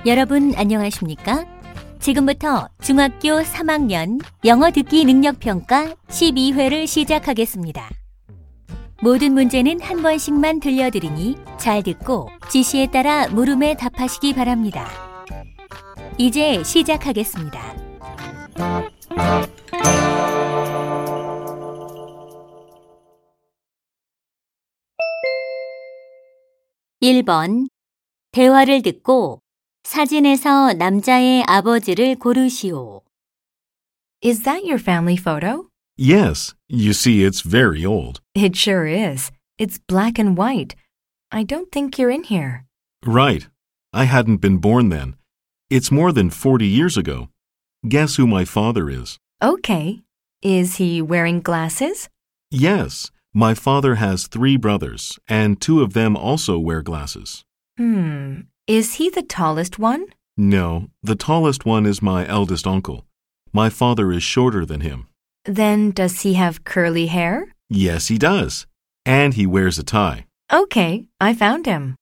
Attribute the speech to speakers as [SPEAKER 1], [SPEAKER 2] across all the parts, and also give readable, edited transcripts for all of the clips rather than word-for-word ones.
[SPEAKER 1] 여러분 안녕하십니까? 지금부터 중학교 3학년 영어 듣기 능력평가 12회를 시작하겠습니다. 모든 문제는 한 번씩만 들려드리니 잘 듣고 지시에 따라 물음에 답하시기 바랍니다. 이제 시작하겠습니다. 1번 대화를 듣고 사진에서 남자의 아버지를 고르시오.
[SPEAKER 2] Is that your family photo?
[SPEAKER 3] Yes, you see it's very old.
[SPEAKER 2] It sure is. It's black and white. I don't think you're in here.
[SPEAKER 3] Right. I hadn't been born then. It's more than 40 years ago. Guess who my father is?
[SPEAKER 2] Okay. Is he wearing glasses?
[SPEAKER 3] Yes, my father has 3 brothers, and 2 of them also wear glasses.
[SPEAKER 2] Is he the tallest one?
[SPEAKER 3] No, the tallest one is my eldest uncle. My father is shorter than him.
[SPEAKER 2] Then does he have curly hair?
[SPEAKER 3] Yes, he does. And he wears a tie.
[SPEAKER 2] Okay, I found him.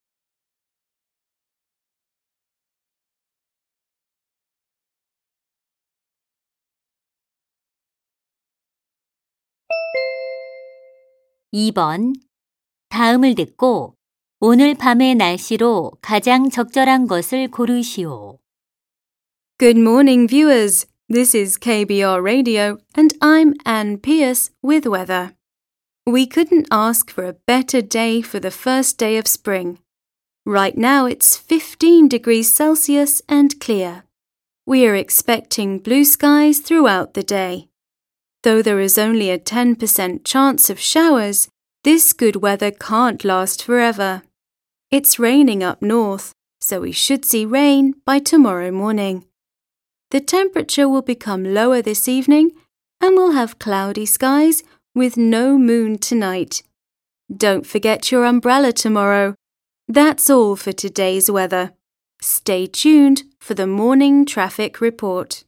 [SPEAKER 1] (2번) 다음을 듣고 오늘 밤의 날씨로 가장 적절한 것을 고르시오.
[SPEAKER 4] Good morning, viewers. This is KBR Radio, and I'm Anne Pierce with weather. We couldn't ask for a better day for the first day of spring. Right now it's 15 degrees Celsius and clear. We are expecting blue skies throughout the day. Though there is only a 10% chance of showers, this good weather can't last forever. It's raining up north, so we should see rain by tomorrow morning. The temperature will become lower this evening, and we'll have cloudy skies with no moon tonight. Don't forget your umbrella tomorrow. That's all for today's weather. Stay tuned for the morning traffic report.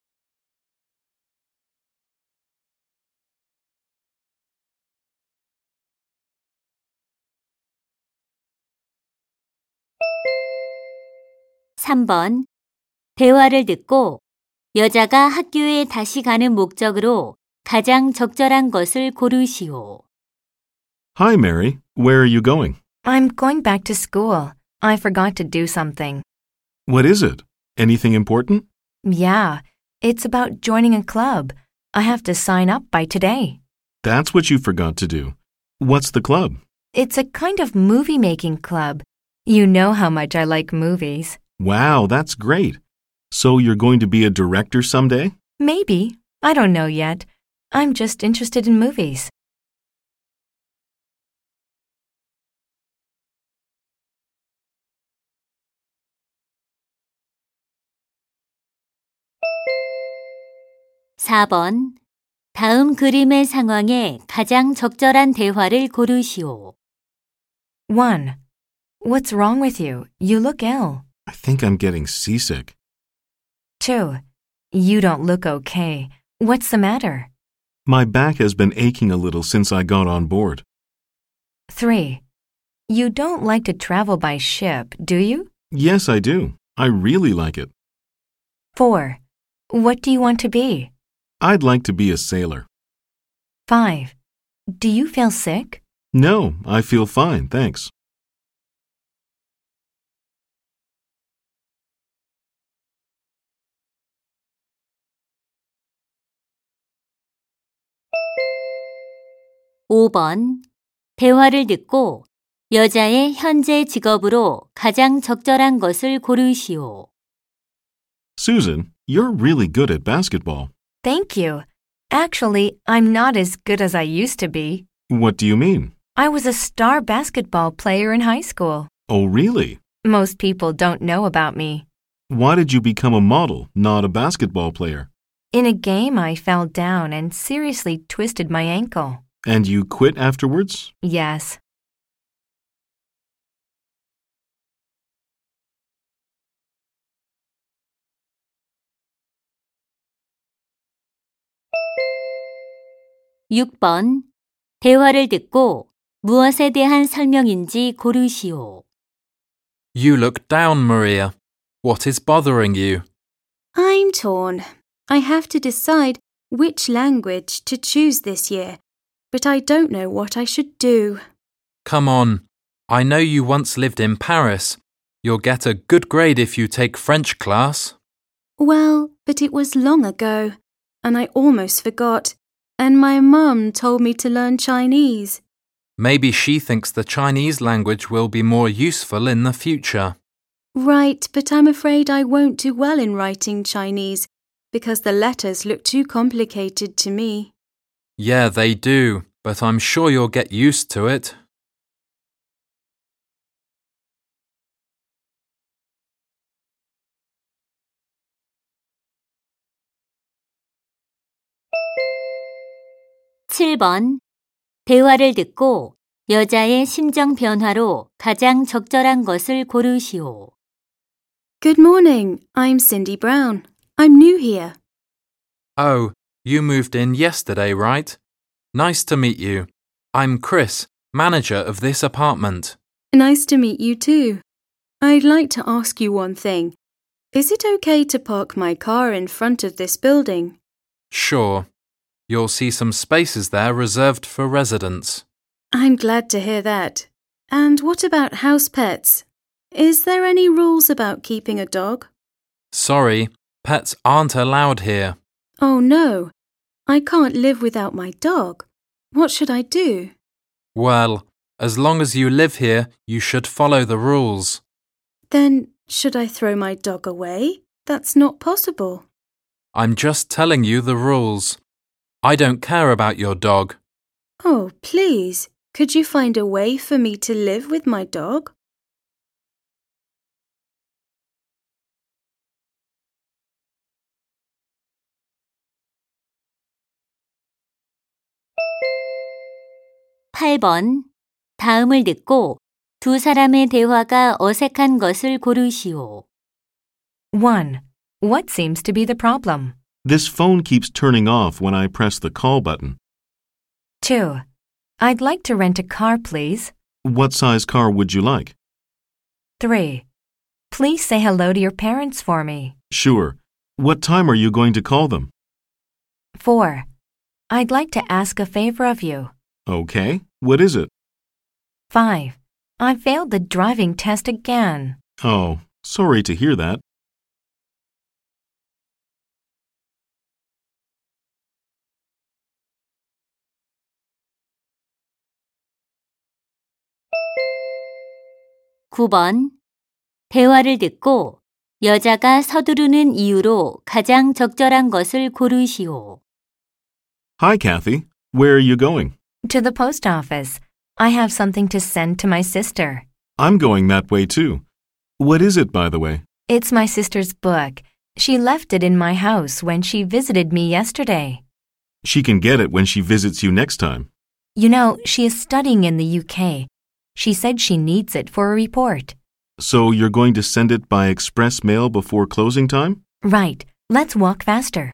[SPEAKER 1] (3번) 대화를 듣고 여자가 학교에 다시 가는 목적으로 가장 적절한 것을 고르시오.
[SPEAKER 3] Hi, Mary. Where are you going?
[SPEAKER 2] I'm going back to school. I forgot to do something.
[SPEAKER 3] What is it? Anything important?
[SPEAKER 2] Yeah, it's about joining a club. I have to sign up by today.
[SPEAKER 3] That's what you forgot to do. What's the club?
[SPEAKER 2] It's a kind of movie-making club. You know how much I like movies.
[SPEAKER 3] Wow, that's great. So you're going to be a director someday?
[SPEAKER 2] Maybe. I don't know yet. I'm just interested in movies.
[SPEAKER 1] (4번) 다음 그림의 상황에 가장 적절한 대화를 고르시오.
[SPEAKER 2] 1. What's wrong with you? You look ill.
[SPEAKER 3] I think I'm getting seasick.
[SPEAKER 2] 2. You don't look okay. What's the matter?
[SPEAKER 3] My back has been aching a little since I got on board.
[SPEAKER 2] 3. You don't like to travel by ship, do you?
[SPEAKER 3] Yes, I do. I really like it.
[SPEAKER 2] 4. What do you want to be?
[SPEAKER 3] I'd like to be a sailor.
[SPEAKER 2] 5. Do you feel sick?
[SPEAKER 3] No, I feel fine, thanks.
[SPEAKER 1] (5번) 대화를 듣고 여자의 현재 직업으로 가장 적절한 것을 고르시오.
[SPEAKER 3] Susan, you're really good at basketball.
[SPEAKER 2] Thank you. Actually, I'm not as good as I used to be.
[SPEAKER 3] What do you mean?
[SPEAKER 2] I was a star basketball player in high school.
[SPEAKER 3] Oh, really?
[SPEAKER 2] Most people don't know about me.
[SPEAKER 3] Why did you become a model, not a basketball player?
[SPEAKER 2] In a game, I fell down and seriously twisted my ankle.
[SPEAKER 3] And you quit afterwards?
[SPEAKER 2] Yes.
[SPEAKER 1] (6번) 대화를 듣고 무엇에 대한 설명인지 고르시오.
[SPEAKER 5] You look down, Maria. What is bothering you?
[SPEAKER 4] I'm torn. I have to decide which language to choose this year, but I don't know what I should do.
[SPEAKER 5] Come on. I know you once lived in Paris. You'll get a good grade if you take French class.
[SPEAKER 4] Well, but it was long ago, and I almost forgot, and my mum told me to learn Chinese.
[SPEAKER 5] Maybe she thinks the Chinese language will be more useful in the future.
[SPEAKER 4] Right, but I'm afraid I won't do well in writing Chinese because the letters look too complicated to me.
[SPEAKER 5] Yeah, they do, but I'm sure you'll get used to it.
[SPEAKER 1] (7번) 대화를 듣고 여자의 심정 변화로 가장 적절한 것을 고르시오.
[SPEAKER 4] Good morning, I'm Cindy Brown. I'm new here.
[SPEAKER 5] Oh, you moved in yesterday, right? Nice to meet you. I'm Chris, manager of this apartment.
[SPEAKER 4] Nice to meet you too. I'd like to ask you one thing. Is it okay to park my car in front of this building?
[SPEAKER 5] Sure. You'll see some spaces there reserved for residents.
[SPEAKER 4] I'm glad to hear that. And what about house pets? Is there any rules about keeping a dog?
[SPEAKER 5] Sorry, pets aren't allowed here.
[SPEAKER 4] Oh no, I can't live without my dog. What should I do?
[SPEAKER 5] Well, as long as you live here, you should follow the rules.
[SPEAKER 4] Then, should I throw my dog away? That's not possible.
[SPEAKER 5] I'm just telling you the rules. I don't care about your dog.
[SPEAKER 4] Oh, please, could you find a way for me to live with my dog?
[SPEAKER 1] (8번) 다음을 듣고 두 사람의 대화가 어색한 것을 고르시오.
[SPEAKER 2] 1. What seems to be the problem?
[SPEAKER 3] This phone keeps turning off when I press the call button.
[SPEAKER 2] 2. I'd like to rent a car, please.
[SPEAKER 3] What size car would you like?
[SPEAKER 2] 3. Please say hello to your parents for me.
[SPEAKER 3] Sure. What time are you going to call them?
[SPEAKER 2] 4. I'd like to ask a favor of you.
[SPEAKER 3] Okay. What is it?
[SPEAKER 2] 5. I failed the driving test again.
[SPEAKER 3] Oh, sorry to hear that.
[SPEAKER 1] (9번) 대화를 듣고 여자가 서두르는 이유로 가장 적절한 것을 고르시오.
[SPEAKER 3] Hi, Kathy. Where are you going?
[SPEAKER 2] To the post office. I have something to send to my sister.
[SPEAKER 3] I'm going that way too. What is it, by the way?
[SPEAKER 2] It's my sister's book. She left it in my house when she visited me yesterday.
[SPEAKER 3] She can get it when she visits you next time.
[SPEAKER 2] You know, she is studying in the UK. She said she needs it for a report.
[SPEAKER 3] So you're going to send it by express mail before closing time?
[SPEAKER 2] Right. Let's walk faster.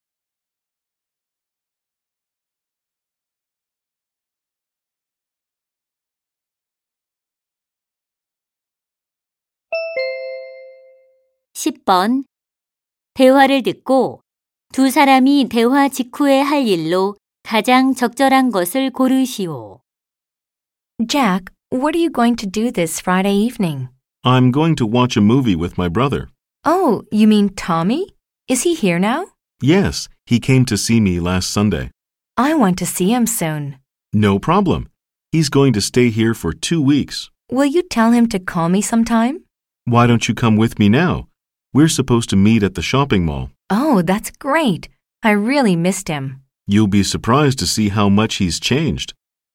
[SPEAKER 1] (10번) 대화를 듣고 두 사람이 대화 직후에 할 일로 가장 적절한 것을 고르시오.
[SPEAKER 2] Jack, what are you going to do this Friday evening?
[SPEAKER 3] I'm going to watch a movie with my brother.
[SPEAKER 2] Oh, you mean Tommy? Is he here now?
[SPEAKER 3] Yes, he came to see me last Sunday.
[SPEAKER 2] I want to see him soon.
[SPEAKER 3] No problem. He's going to stay here for 2 weeks.
[SPEAKER 2] Will you tell him to call me sometime?
[SPEAKER 3] Why don't you come with me now? We're supposed to meet at the shopping mall.
[SPEAKER 2] Oh, that's great. I really missed him.
[SPEAKER 3] You'll be surprised to see how much he's changed.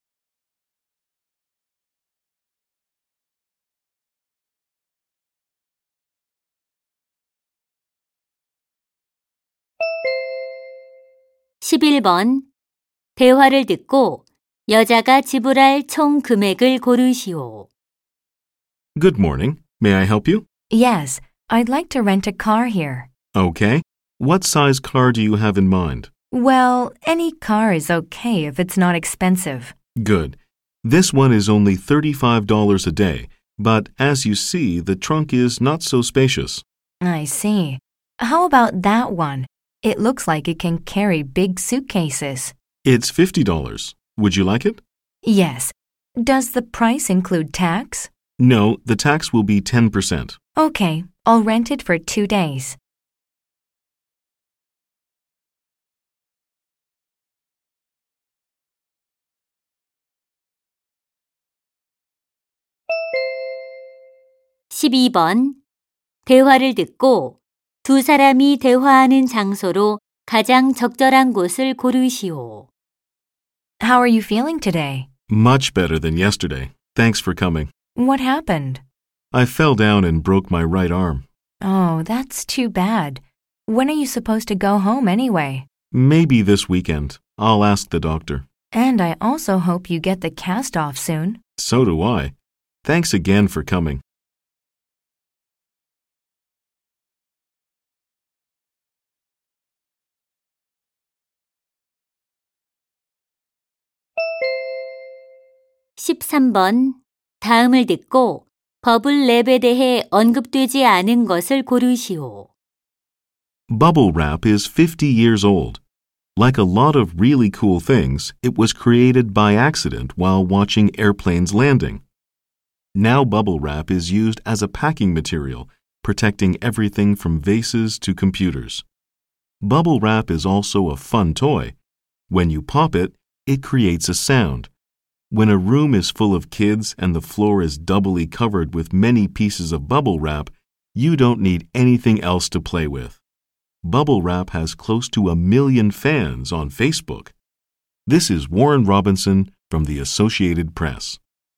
[SPEAKER 1] (11번) 대화를 듣고 여자가 지불할 총 금액을 고르시오.
[SPEAKER 3] Good morning. May I help you?
[SPEAKER 2] Yes, I'd like to rent a car here.
[SPEAKER 3] Okay. What size car do you have in mind?
[SPEAKER 2] Well, any car is okay if it's not expensive.
[SPEAKER 3] Good. This one is only $35 a day, but as you see, the trunk is not so spacious.
[SPEAKER 2] I see. How about that one? It looks like it can carry big suitcases.
[SPEAKER 3] It's $50. Would you like it?
[SPEAKER 2] Yes. Does the price include tax?
[SPEAKER 3] No, the tax will be 10%.
[SPEAKER 2] Okay, I'll rent it for 2 days.
[SPEAKER 1] (12번) 대화를 듣고 두 사람이 대화하는 장소로 가장 적절한 곳을 고르시오.
[SPEAKER 2] How are you feeling today?
[SPEAKER 3] Much better than yesterday. Thanks for coming.
[SPEAKER 2] What happened?
[SPEAKER 3] I fell down and broke my right arm.
[SPEAKER 2] Oh, that's too bad. When are you supposed to go home anyway?
[SPEAKER 3] Maybe this weekend. I'll ask the doctor.
[SPEAKER 2] And I also hope you get the cast off soon.
[SPEAKER 3] So do I. Thanks again for coming.
[SPEAKER 1] (13번) 다음을 듣고 버블랩에 대해 언급되지 않은 것을 고르시오.
[SPEAKER 3] Bubble wrap is 50 years old. Like a lot of really cool things, it was created by accident while watching airplanes landing. Now bubble wrap is used as a packing material, protecting everything from vases to computers. Bubble wrap is also a fun toy. When you pop it, it creates a sound. When a room is full of kids and the floor is doubly covered with many pieces of bubble wrap, you don't need anything else to play with. Bubble wrap has close to 1 million fans on Facebook. This is Warren Robinson from the Associated Press.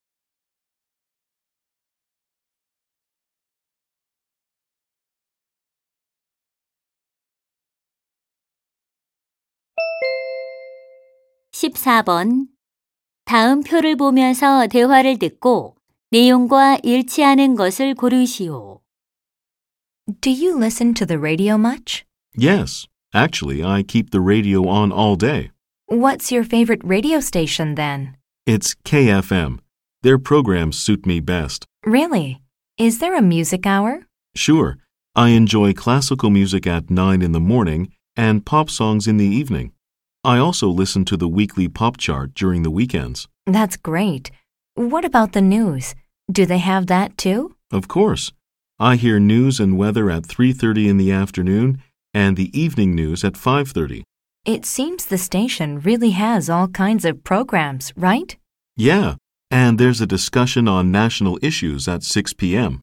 [SPEAKER 1] (14번) 다음 표를 보면서 대화를 듣고 내용과 일치하는 것을 고르시오.
[SPEAKER 2] Do you listen to the radio much?
[SPEAKER 3] Yes, actually, I keep the radio on all day.
[SPEAKER 2] What's your favorite radio station then?
[SPEAKER 3] It's KFM. Their programs suit me best.
[SPEAKER 2] Really? Is there a music hour?
[SPEAKER 3] Sure, I enjoy classical music at 9 in the morning and pop songs in the evening. I also listen to the weekly pop chart during the weekends.
[SPEAKER 2] That's great. What about the news? Do they have that too?
[SPEAKER 3] Of course. I hear news and weather at 3:30 in the afternoon and the evening news at 5:30.
[SPEAKER 2] It seems the station really has all kinds of programs, right?
[SPEAKER 3] Yeah, and there's a discussion on national issues at 6 p.m.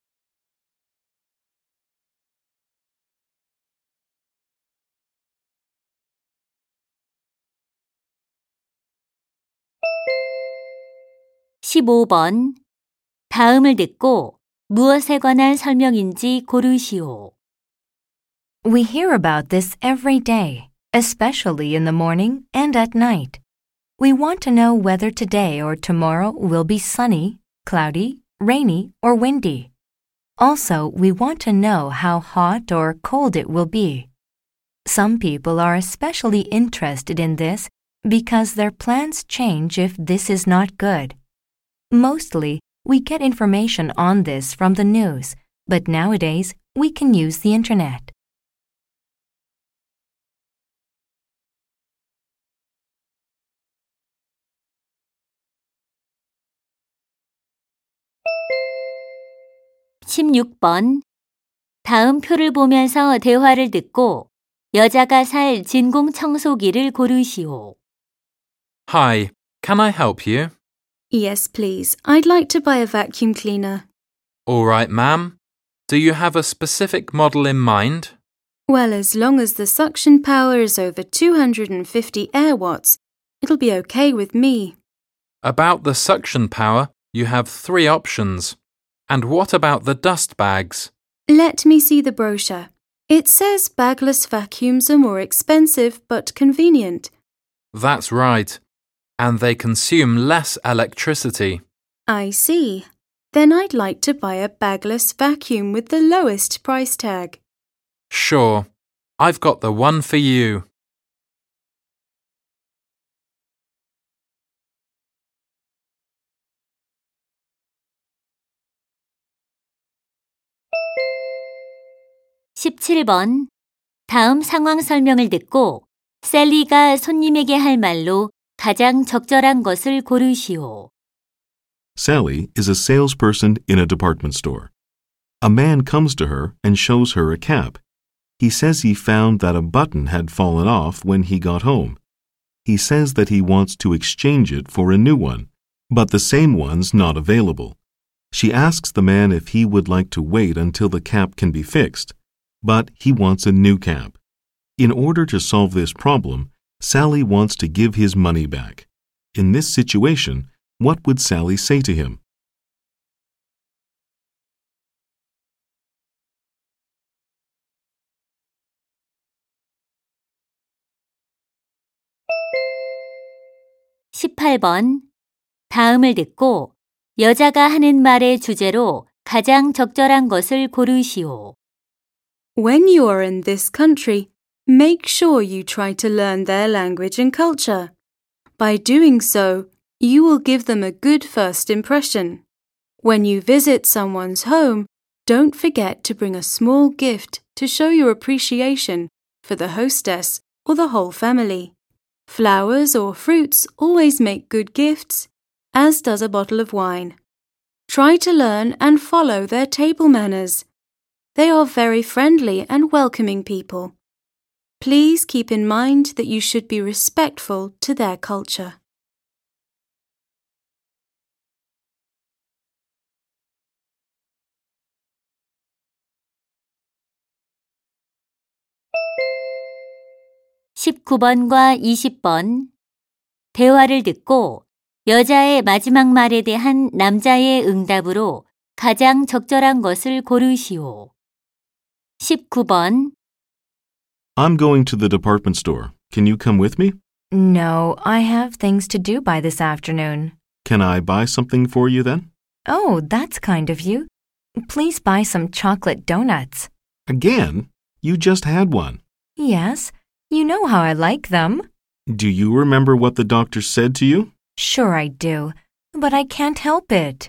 [SPEAKER 1] (15번) 다음을 듣고 무엇에 관한 설명인지 고르시오.
[SPEAKER 2] We hear about this every day, especially in the morning and at night. We want to know whether today or tomorrow will be sunny, cloudy, rainy, or windy. Also, we want to know how hot or cold it will be. Some people are especially interested in this because their plans change if this is not good. Mostly, we get information on this from the news, but nowadays we can use the internet.
[SPEAKER 1] (16번) 다음 표를 보면서 대화를 듣고 여자가 살 진공 청소기를 고르시오.
[SPEAKER 5] Hi, can I help you?
[SPEAKER 4] Yes, please. I'd like to buy a vacuum cleaner.
[SPEAKER 5] All right, ma'am. Do you have a specific model in mind?
[SPEAKER 4] Well, as long as the suction power is over 250 air watts, it'll be okay with me.
[SPEAKER 5] About the suction power, you have 3 options. And what about the dust bags?
[SPEAKER 4] Let me see the brochure. It says bagless vacuums are more expensive but convenient.
[SPEAKER 5] That's right. And they consume less electricity.
[SPEAKER 4] I see. Then I'd like to buy a bagless vacuum with the lowest price tag.
[SPEAKER 5] Sure. I've got the one for you.
[SPEAKER 1] 17번. 다음 상황 설명을 듣고 셀리가 손님에게 할 말로 가장 적절한 것을 고르시오.
[SPEAKER 3] Sally is a salesperson in a department store. A man comes to her and shows her a cap. He says he found that a button had fallen off when he got home. He says that he wants to exchange it for a new one, but the same one's not available. She asks the man if he would like to wait until the cap can be fixed, but he wants a new cap. In order to solve this problem, Sally wants to give his money back. In this situation, what would Sally say to him?
[SPEAKER 1] (18번) 다음을 듣고 여자가 하는 말의 주제로 가장 적절한 것을 고르시오.
[SPEAKER 4] When you are in this country, make sure you try to learn their language and culture. By doing so, you will give them a good first impression. When you visit someone's home, don't forget to bring a small gift to show your appreciation for the hostess or the whole family. Flowers or fruits always make good gifts, as does a bottle of wine. Try to learn and follow their table manners. They are very friendly and welcoming people. Please keep in mind that you should be respectful to their culture.
[SPEAKER 1] (19번과 20번) 대화를 듣고 여자의 마지막 말에 대한 남자의 응답으로 가장 적절한 것을 고르시오. 19번.
[SPEAKER 3] I'm going to the department store. Can you come with me?
[SPEAKER 2] No, I have things to do by this afternoon.
[SPEAKER 3] Can I buy something for you then?
[SPEAKER 2] Oh, that's kind of you. Please buy some chocolate donuts.
[SPEAKER 3] Again? You just had one.
[SPEAKER 2] Yes, you know how I like them.
[SPEAKER 3] Do you remember what the doctor said to you?
[SPEAKER 2] Sure I do, but I can't help it.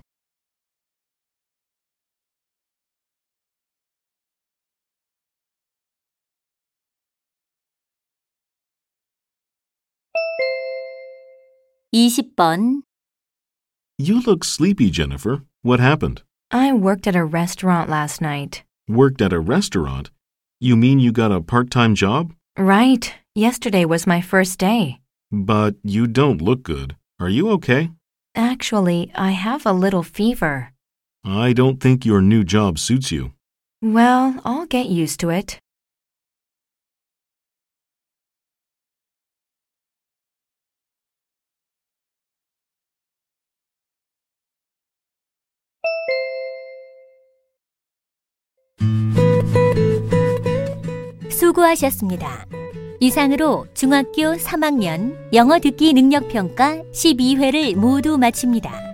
[SPEAKER 1] (20번)
[SPEAKER 3] You look sleepy, Jennifer. What happened?
[SPEAKER 2] I worked at a restaurant last night.
[SPEAKER 3] Worked at a restaurant? You mean you got a part-time job?
[SPEAKER 2] Right. Yesterday was my first day.
[SPEAKER 3] But you don't look good. Are you okay?
[SPEAKER 2] Actually, I have a little fever.
[SPEAKER 3] I don't think your new job suits you.
[SPEAKER 2] Well, I'll get used to it.
[SPEAKER 1] 수고하셨습니다. 이상으로 중학교 3학년 영어 듣기 능력평가 12회를 모두 마칩니다.